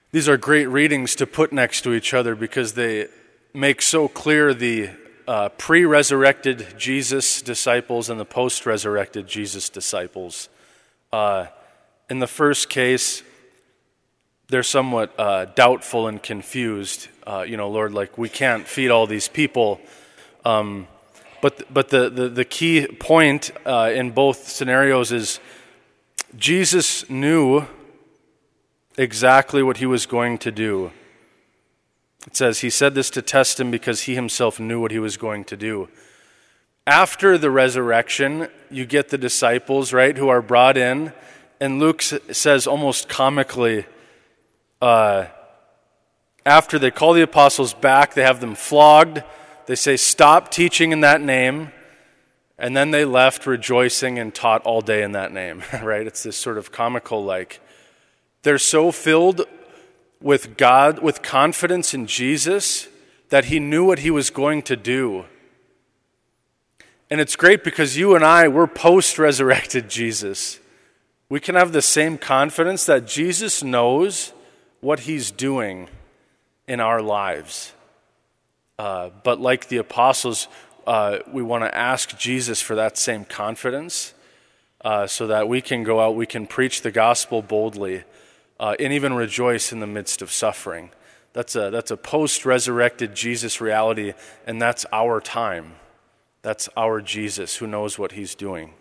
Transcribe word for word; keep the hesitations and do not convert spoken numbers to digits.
These are great readings to put next to each other because they make so clear the uh, pre-resurrected Jesus disciples and the post-resurrected Jesus disciples. Uh, in the first case, they're somewhat uh, doubtful and confused. Uh, you know, Lord, like, we can't feed all these people. Um, but but the, the, the key point uh, in both scenarios is Jesus knew exactly what he was going to do. It says he said this to test him because he himself knew what he was going to do. After the resurrection, you get the disciples, right, who are brought in, and Luke says almost comically, uh, after they call the apostles back, they have them flogged, they say, stop teaching in that name, and then they left rejoicing and taught all day in that name, right? It's this sort of comical, like, they're so filled with God, with confidence in Jesus, that he knew what he was going to do. And it's great because you and I, we're post-resurrected Jesus. We can have the same confidence that Jesus knows what he's doing in our lives. Uh, but like the apostles, uh, we want to ask Jesus for that same confidence uh, so that we can go out, we can preach the gospel boldly, Uh, and even rejoice in the midst of suffering. That's a that's a post-resurrected Jesus reality, and that's our time. That's our Jesus who knows what he's doing.